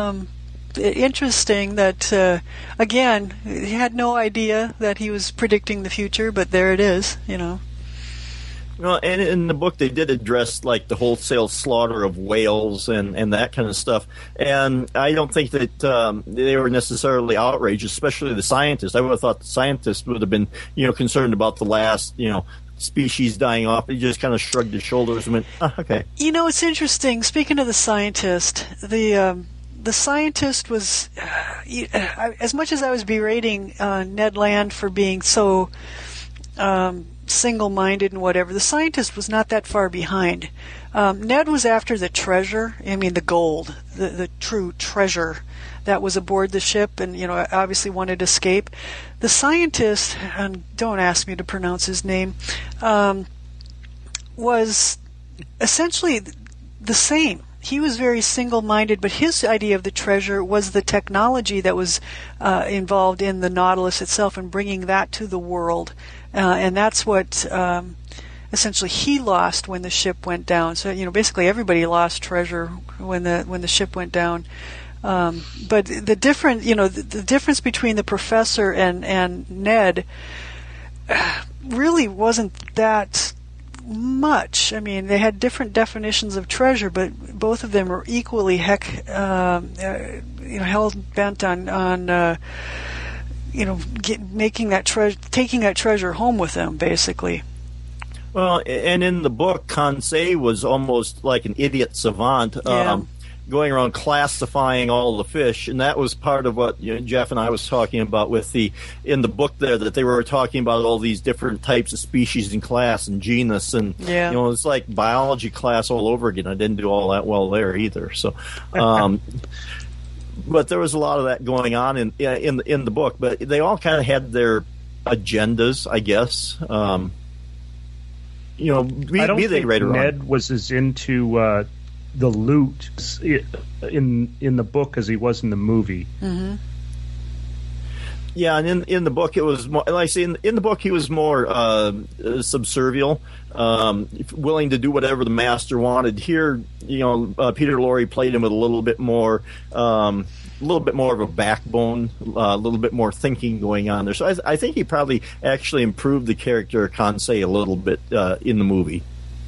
Speaker 3: Interesting that, again, he had no idea that he was predicting the future, but there it is,
Speaker 4: Well, and in the book they did address like the wholesale slaughter of whales and that kind of stuff. And I don't think that they were necessarily outraged, especially the scientists. I would have thought the scientists would have been, concerned about the last, species dying off. He just kind of shrugged his shoulders and went, okay.
Speaker 3: It's interesting. Speaking of the scientist, the scientist was, as much as I was berating Ned Land for being so single-minded and whatever, the scientist was not that far behind. Ned was after the treasure, the gold, the true treasure that was aboard the ship, and obviously wanted to escape. The scientist, and don't ask me to pronounce his name, was essentially the same. He was very single-minded, but his idea of the treasure was the technology that was involved in the Nautilus itself and bringing that to the world. And that's what essentially he lost when the ship went down. So basically everybody lost treasure when the ship went down. But the difference between the professor and Ned really wasn't that much. They had different definitions of treasure, but both of them were equally hell bent on taking that treasure home with them, basically.
Speaker 4: Well, and in the book, Conseil was almost like an idiot savant, going around classifying all the fish, and that was part of what Jeff and I was talking about in the book there, that they were talking about all these different types of species and class and genus, and it's like biology class all over again. I didn't do all that well there either, so. But there was a lot of that going on in the book. But they all kind of had their
Speaker 2: agendas,
Speaker 4: I guess.
Speaker 2: I don't think Ned was as into the loot in the book as he was in the movie.
Speaker 3: Mm-hmm.
Speaker 4: Yeah, and in the book it was more, like I say, in the book he was more subservient, willing to do whatever the master wanted. Here, Peter Lorre played him with a little bit more of a backbone, a little bit more thinking going on there. So I think he probably actually improved the character of Kansai a little bit in the movie.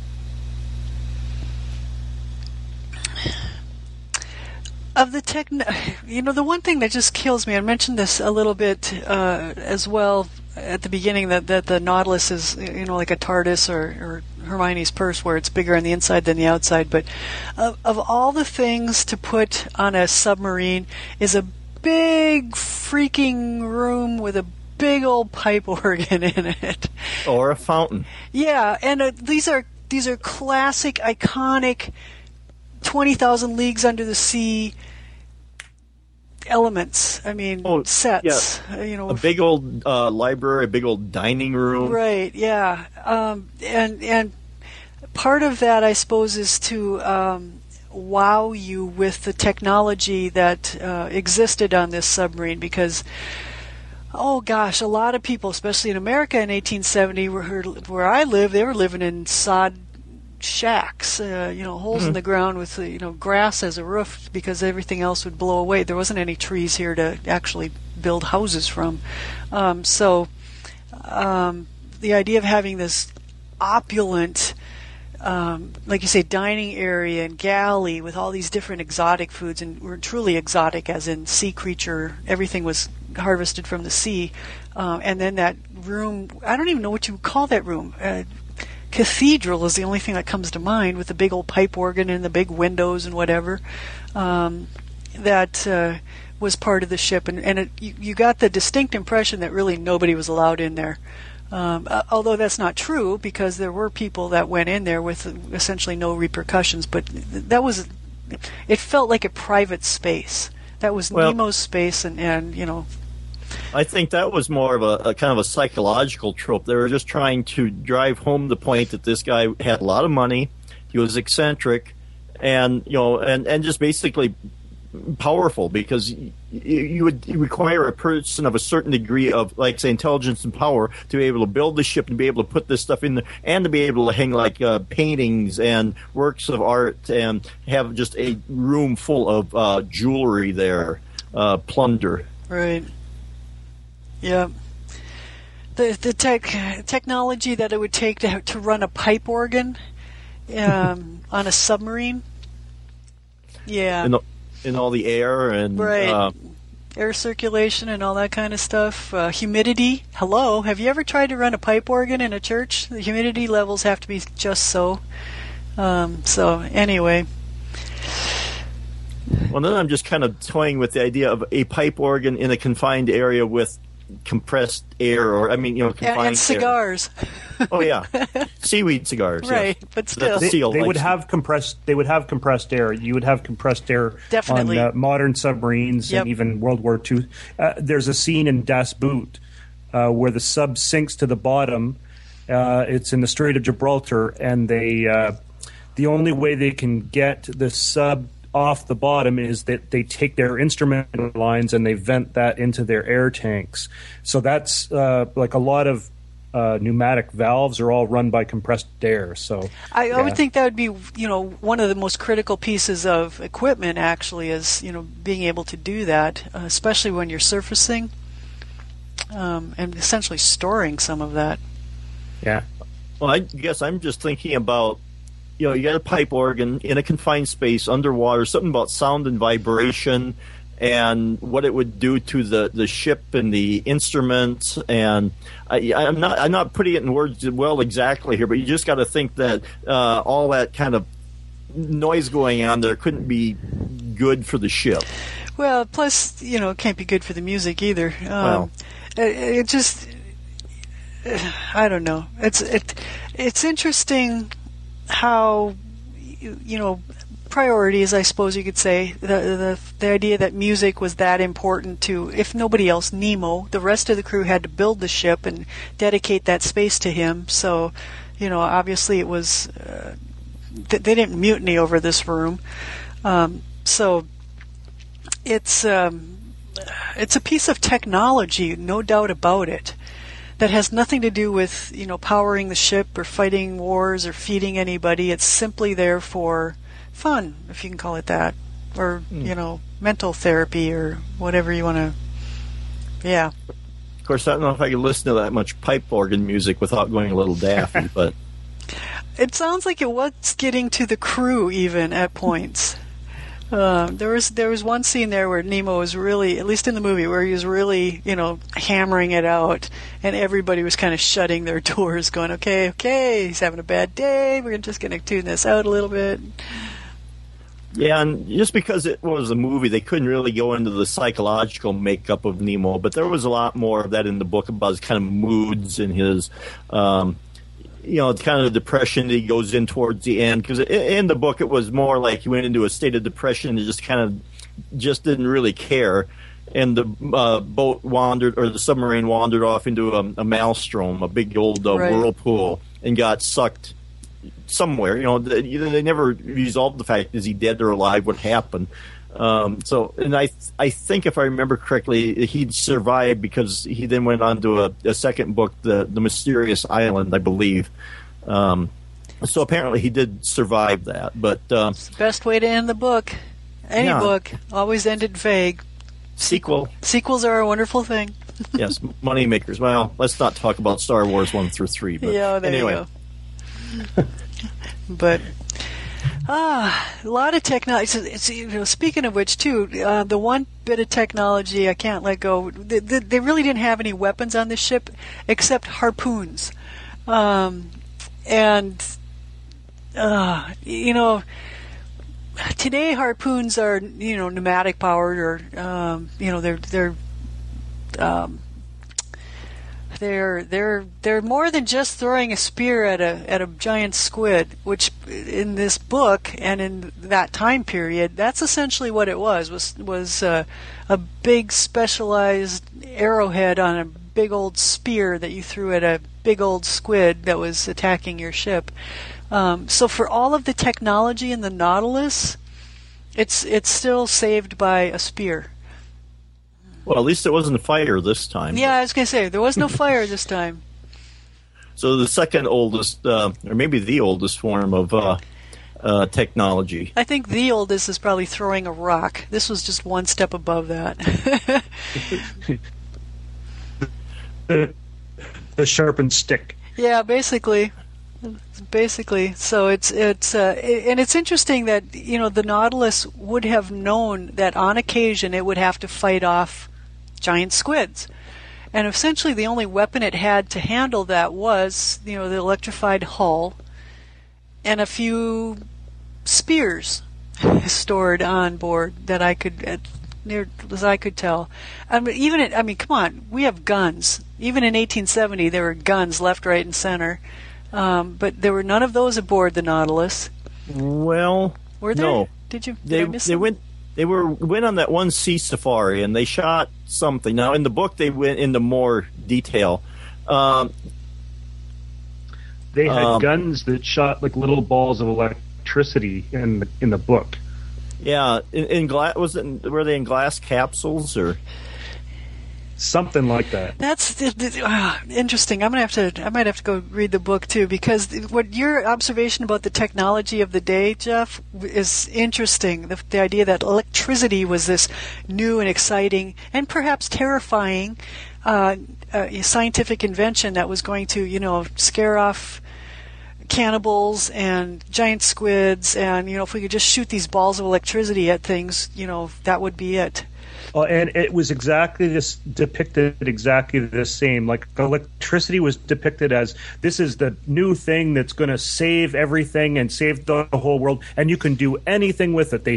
Speaker 3: Of the the one thing that just kills me, I mentioned this a little bit as well at the beginning, that the Nautilus is, like a TARDIS or Hermione's purse, where it's bigger on the inside than the outside. But of all the things to put on a submarine is a big freaking room with a big old pipe organ in it.
Speaker 4: Or a fountain.
Speaker 3: Yeah, and these are classic, iconic 20,000 Leagues Under the Sea elements. I mean, sets.
Speaker 4: Yeah. A big old library, a big old dining room.
Speaker 3: Right. Yeah. And part of that, I suppose, is to wow you with the technology that existed on this submarine, because, oh gosh, a lot of people, especially in America in 1870, where I live, they were living in sod shacks, holes in the ground with grass as a roof, because everything else would blow away. There wasn't any trees here to actually build houses from. So the idea of having this opulent, like you say, dining area and galley with all these different exotic foods, and were truly exotic as in sea creature, everything was harvested from the sea, and then that room, I don't even know what you would call that room. Cathedral is the only thing that comes to mind, with the big old pipe organ and the big windows and whatever. That was part of the ship, and you got the distinct impression that really nobody was allowed in there. Although that's not true, because there were people that went in there with essentially no repercussions. But it felt like a private space. That was Nemo's space, and
Speaker 4: I think that was more of a kind of a psychological trope. They were just trying to drive home the point that this guy had a lot of money, he was eccentric, and just basically powerful, because you would require a person of a certain degree of, like, say, intelligence and power to be able to build the ship and be able to put this stuff in there, and to be able to hang paintings and works of art, and have just a room full of jewelry there, plunder.
Speaker 3: Right. Yeah, the technology that it would take to run a pipe organ on a submarine. Yeah,
Speaker 4: in all the air and
Speaker 3: right, air circulation and all that kind of stuff. Humidity. Hello, have you ever tried to run a pipe organ in a church? The humidity levels have to be just so. So anyway.
Speaker 4: Well, then I'm just kind of toying with the idea of a pipe organ in a confined area with compressed air, or confined
Speaker 3: and cigars.
Speaker 4: Air. Oh yeah, seaweed cigars.
Speaker 3: Right,
Speaker 4: yes.
Speaker 3: But still,
Speaker 2: they would have compressed. They would have compressed air. You would have compressed air
Speaker 3: definitely
Speaker 2: on modern submarines, and even World War II. There's a scene in Das Boot where the sub sinks to the bottom. It's in the Strait of Gibraltar, and the only way they can get the sub off the bottom is that they take their instrument lines and they vent that into their air tanks. So that's like a lot of pneumatic valves are all run by compressed air. So
Speaker 3: I would think that would be one of the most critical pieces of equipment, actually, is being able to do that, especially when you're surfacing and essentially storing some of that.
Speaker 2: Yeah.
Speaker 4: Well, I guess I'm just thinking about, you got a pipe organ in a confined space underwater, something about sound and vibration and what it would do to the ship and the instruments. And I'm not putting it in words well exactly here, but you just got to think that all that kind of noise going on there couldn't be good for the ship.
Speaker 3: Well, plus, it can't be good for the music either. It just, I don't know. It's interesting how priorities, I suppose you could say. The idea that music was that important to, if nobody else, Nemo. The rest of the crew had to build the ship and dedicate that space to him. So, obviously it was, they didn't mutiny over this room. So it's a piece of technology, no doubt about it, that has nothing to do with, powering the ship or fighting wars or feeding anybody. It's simply there for fun, if you can call it that, or, mental therapy or whatever you want to, yeah.
Speaker 4: Of course, I don't know if I could listen to that much pipe organ music without going a little daffy, but...
Speaker 3: It sounds like it was getting to the crew even at points. There was one scene there where Nemo was really, at least in the movie, where he was really, hammering it out, and everybody was kind of shutting their doors, going, okay, he's having a bad day, we're just going to tune this out a little bit.
Speaker 4: Yeah, and just because it was a movie, they couldn't really go into the psychological makeup of Nemo, but there was a lot more of that in the book about his kind of moods and his... kind of depression that he goes in towards the end. Because in the book, it was more like he went into a state of depression and just didn't really care. And the boat wandered, or the submarine wandered off into a maelstrom, a big old whirlpool, and got sucked somewhere. They never resolved the fact, is he dead or alive, what happened. I think if I remember correctly, he'd survived because he then went on to a second book, the Mysterious Island, I believe. So apparently he did survive that. But
Speaker 3: it's the best way to end the book. Any book always ended vague. Sequels are a wonderful thing.
Speaker 4: Yes, money makers. Well, let's not talk about Star Wars 1 through 3. But anyway.
Speaker 3: You go. But. A lot of technology. Speaking of which, too, the one bit of technology I can't let go. They really didn't have any weapons on the ship except harpoons, today harpoons are pneumatic powered, or they're more than just throwing a spear at a giant squid, which in this book and in that time period, that's essentially what it was a big specialized arrowhead on a big old spear that you threw at a big old squid that was attacking your ship. So for all of the technology in the Nautilus, it's still saved by a spear.
Speaker 4: Well, at least it wasn't a fire this time.
Speaker 3: Yeah, I was going to say, there was no fire this time.
Speaker 4: So the second oldest, or maybe the oldest form of technology.
Speaker 3: I think the oldest is probably throwing a rock. This was just one step above that.
Speaker 2: The sharpened stick.
Speaker 3: Yeah, basically. So it's and it's interesting that the Nautilus would have known that on occasion it would have to fight off giant squids, and essentially the only weapon it had to handle that was the electrified hull and a few spears stored on board that I could, near as I could tell. Come on, we have guns. Even in 1870, there were guns left, right, and center. But there were none of those aboard the Nautilus.
Speaker 4: Well,
Speaker 3: were there?
Speaker 4: No.
Speaker 3: Did you?
Speaker 4: They went on that one sea safari and they shot something. Now in the book they went into more detail.
Speaker 2: They had guns that shot like little balls of electricity in the book.
Speaker 4: Yeah, in glass. Were they in glass capsules or?
Speaker 2: Something like that.
Speaker 3: That's interesting. I might have to go read the book too, because what your observation about the technology of the day, Jeff, is interesting. The idea that electricity was this new and exciting and perhaps terrifying scientific invention that was going to, scare off cannibals and giant squids, and if we could just shoot these balls of electricity at things, that would be it.
Speaker 2: And it was depicted exactly the same. Like electricity was depicted as this is the new thing that's going to save everything and save the whole world, and you can do anything with it. They had the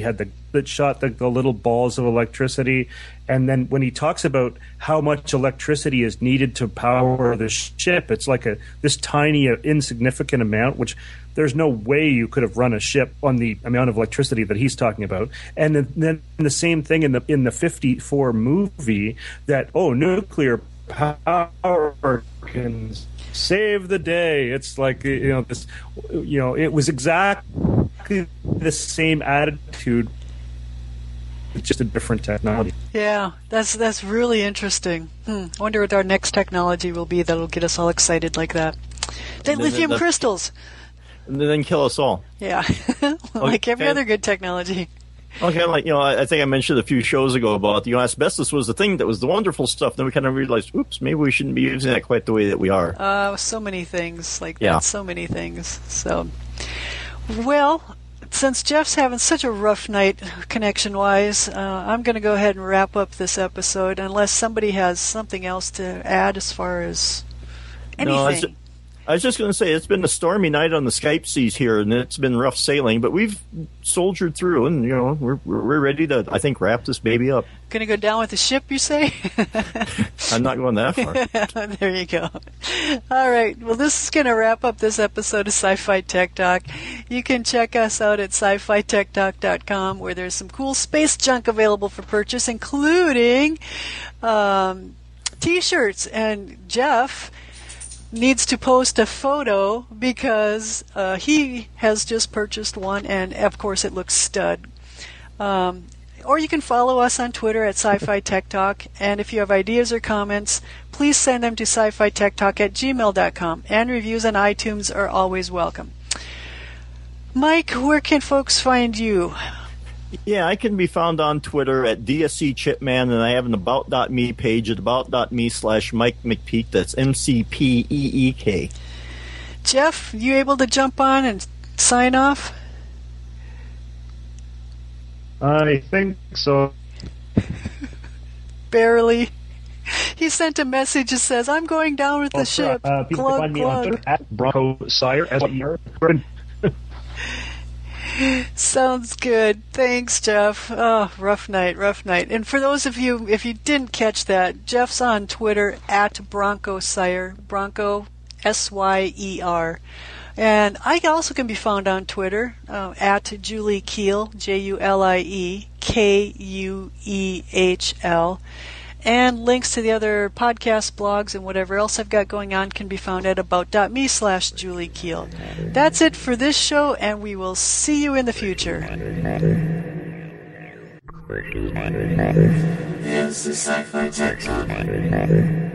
Speaker 2: that shot the little balls of electricity. And then when he talks about how much electricity is needed to power the ship, it's like this tiny, insignificant amount, which there's no way you could have run a ship on the amount of electricity that he's talking about. And then the same thing in the 54 movie, that, nuclear power can save the day. It's like, this, it was exactly the same attitude, it's just a different technology.
Speaker 3: Yeah, that's really interesting. I wonder what our next technology will be that'll get us all excited like that. Lithium crystals.
Speaker 4: And then kill us all.
Speaker 3: Yeah, like every other good technology.
Speaker 4: Okay, I think I mentioned a few shows ago about, asbestos was the thing that was the wonderful stuff. Then we kind of realized, oops, maybe we shouldn't be using that quite the way that we are.
Speaker 3: So many things like that. So many things. So, well, since Jeff's having such a rough night connection-wise, I'm going to go ahead and wrap up this episode, unless somebody has something else to add as far as anything.
Speaker 4: No, I was just going to say, it's been a stormy night on the Skype seas here, and it's been rough sailing, but we've soldiered through, and, we're ready to, I think, wrap this baby up.
Speaker 3: Going to go down with the ship, you say?
Speaker 4: I'm not going that far.
Speaker 3: There you go. All right. Well, this is going to wrap up this episode of Sci-Fi Tech Talk. You can check us out at sci-fi-tech-talk.com, where there's some cool space junk available for purchase, including T-shirts. And Jeff needs to post a photo because he has just purchased one, and of course it looks stud. Or you can follow us on Twitter at Sci-Fi Tech Talk, and if you have ideas or comments, please send them to sci-fi-tech-talk@gmail.com, and reviews on iTunes are always welcome. Mike, where can folks find you?
Speaker 4: Yeah, I can be found on Twitter at DSC Chipman, and I have an About.me page at about.me/Mike McPeak. That's MCPEEK.
Speaker 3: Jeff, you able to jump on and sign off?
Speaker 2: I think so.
Speaker 3: Barely. He sent a message that says, "I'm going down with the ship."
Speaker 2: People can find me on Twitter at Bronco Sire.
Speaker 3: Sounds good. Thanks, Jeff. Oh, rough night. And for those of you, if you didn't catch that, Jeff's on Twitter at Bronco Sire. Bronco, SYER. And I also can be found on Twitter at Julie Keel, JULIEKUEHL. And links to the other podcasts, blogs, and whatever else I've got going on can be found at about.me/Julie Keel. That's it for this show, and we will see you in the future.
Speaker 1: It's the Sci-Fi Tech Talk.